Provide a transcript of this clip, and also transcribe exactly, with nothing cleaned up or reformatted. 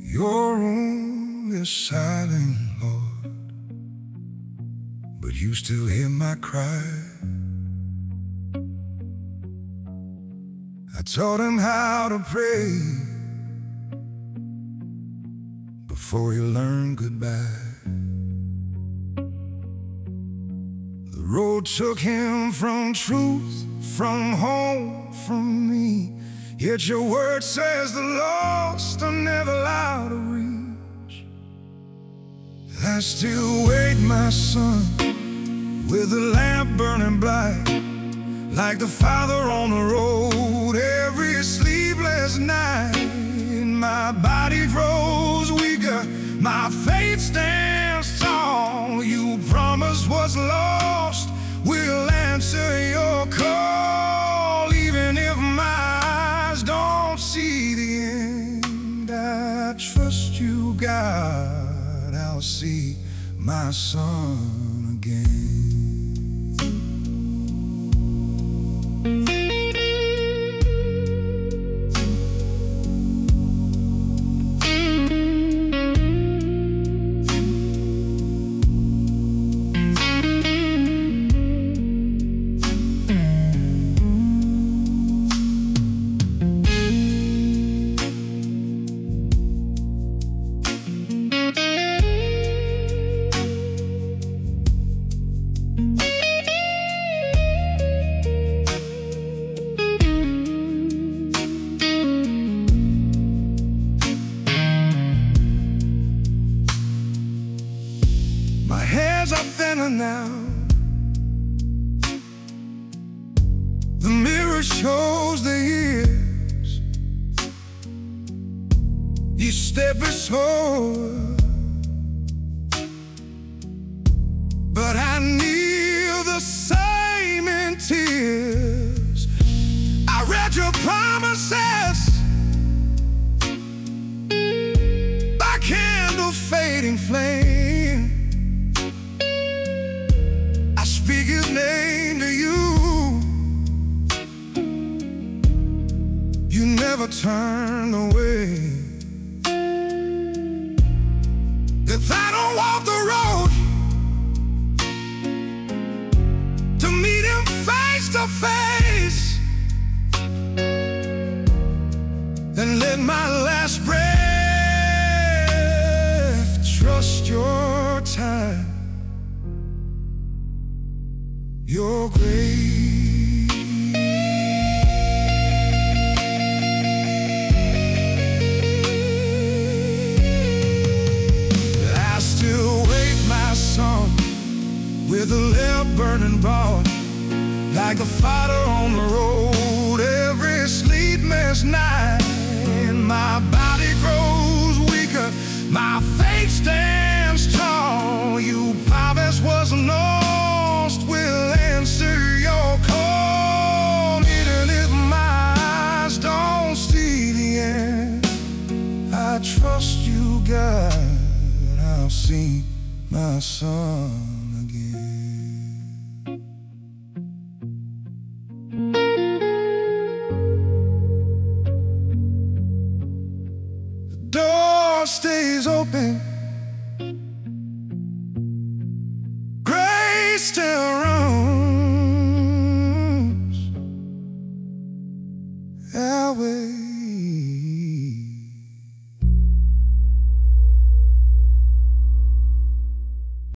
Your room is silent, Lord, but you still hear my cry. I taught him how to pray before he learned goodbye. The road took him from truth, from home, from me. Yet your word says the lost are never allowed to reach. I still wait, my son, with the lamp burning bright, like the Father on the road. Every sleepless night, my body grows weaker, my faith stands tall. You promised what's lost will answer your call, even if my eyes don't see the end. I trust you, God, I'll see my son again. My hands are thinner now. The mirror shows the years. Each step is slower, but I kneel the same in tears. I read your promises like candle fading flame. Speak his name to you. You never turn away. If I don't walk the road to meet him face to face, then let my last breath trust your time, your grace. I still wait, my son, with a lamp burning broad, like the Father on the road. Every sleepless night, my body grows weaker, my faith stands tall. You promised was lost will answer your call, even if my eyes don't see the end. I trust you, God, I'll see my son.